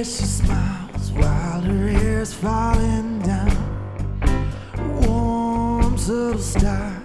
she smiles while her hair's falling down. Warm subtle star